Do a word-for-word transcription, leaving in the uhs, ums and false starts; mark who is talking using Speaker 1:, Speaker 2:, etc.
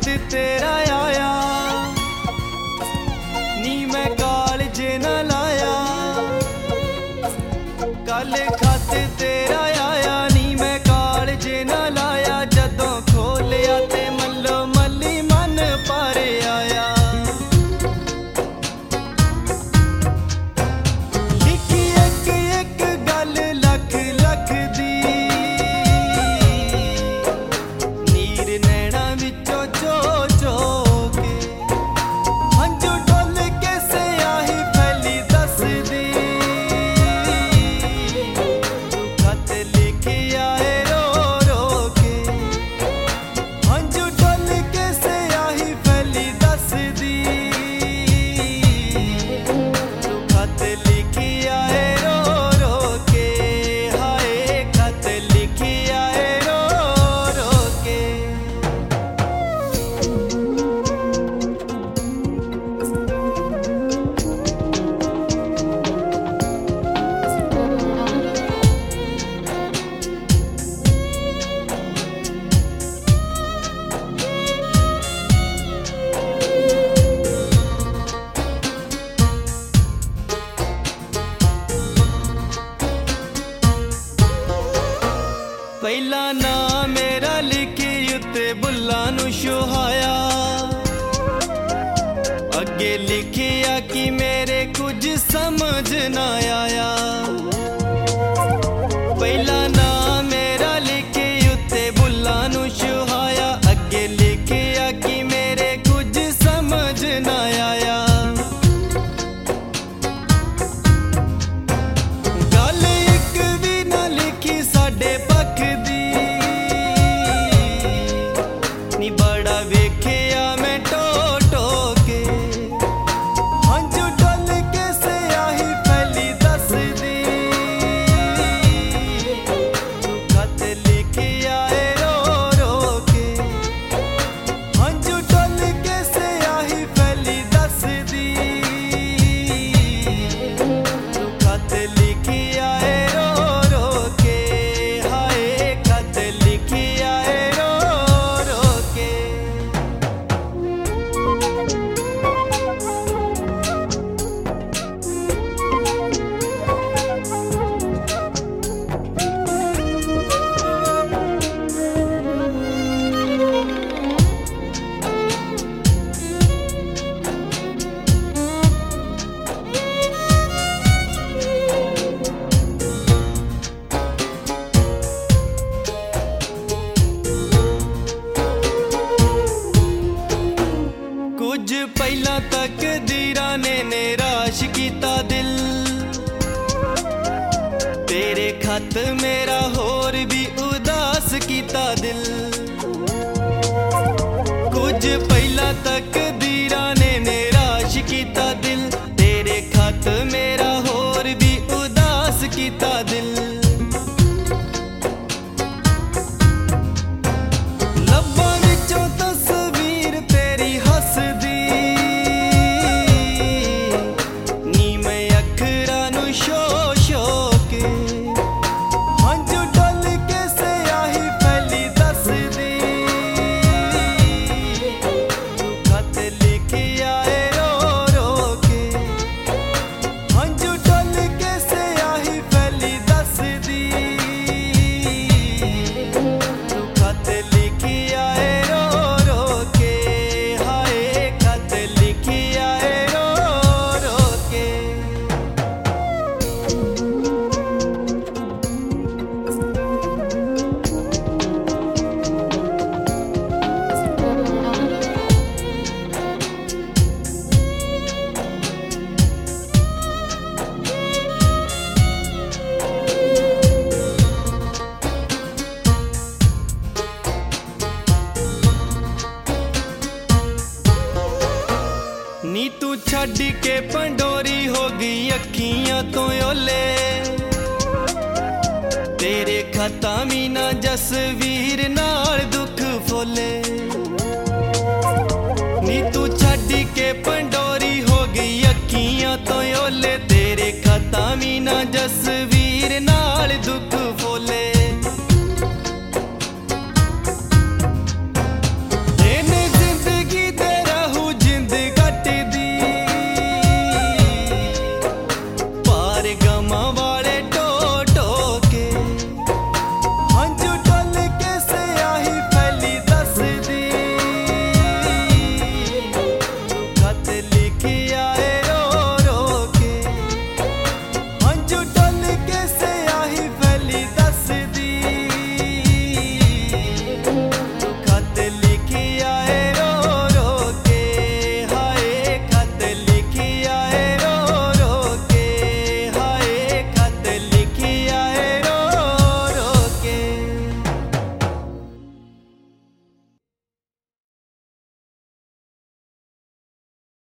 Speaker 1: खत तेरा आया नी मैं कालजे न लाया। कल खत तेरा आया नी मैं कालजे न लाया। जदों खोलिया ते मल्लो मल्ली मन पारे आया। लिखी एक एक गल लख लख दी नीर नैना विचों चो चो के हंझू डुल के स्याही फैली दसदी। तू खत लिखी आए रो रो के हंझू डुल के स्याही फैली दसदी। तू खत लिखी आए रो रो के हाय खत लिखी आए रो रो के। पहला ना मेरा लिखी उत्ते बुल्लां नू शुहाया। अगे लिखिया कि मेरे कुछ समझ ना आया। पहला ना मेरा लिखी उत्ते बुल्लां नू शुहाया। अगे लिखिया कि मेरे कुछ समझ ना आया। गल एक भी ना लिखी साडे पक्ष दी नी बड़ा वेखिया मैं टो टो के हंझू डुल के स्याही फैली दसदी। तू खत लिखी आए रो रो के हंझू डुल के स्याही फैली दसदी। तू खत लिखी आए रो रो के हाय खत लिखी आए रो रो के। कुछ पहला तकदीरां ने निराश कीता दिल। तेरे खत मेरा होर भी उदास कीता दिल। कुछ पहला तकदीरां ने निराश कीता दिल। तेरे खत मेरा होर भी उदास कीता दिल। लब्बां विचों तस्वीर तेरी हसदी नी मैं अखरां नू शो शो के हंझू डुल के स्याही फैली दसदी। तू खत लिखी आए रो रो के हंझू डुल के स्याही फैली दसदी। तू खत लिखी आए रो रो के हाय खत लिखी आए रो रो के। नी तू छड़ के पंडोरी हो गई अखियां तो ओले। तेरे खतां भी ना जसवीर नाल दुख फोले। नी तू छड़ के पंडोरी हो गई अखियां तो ओले। तेरे खतां भी ना जसवीर नाल दुख फोले।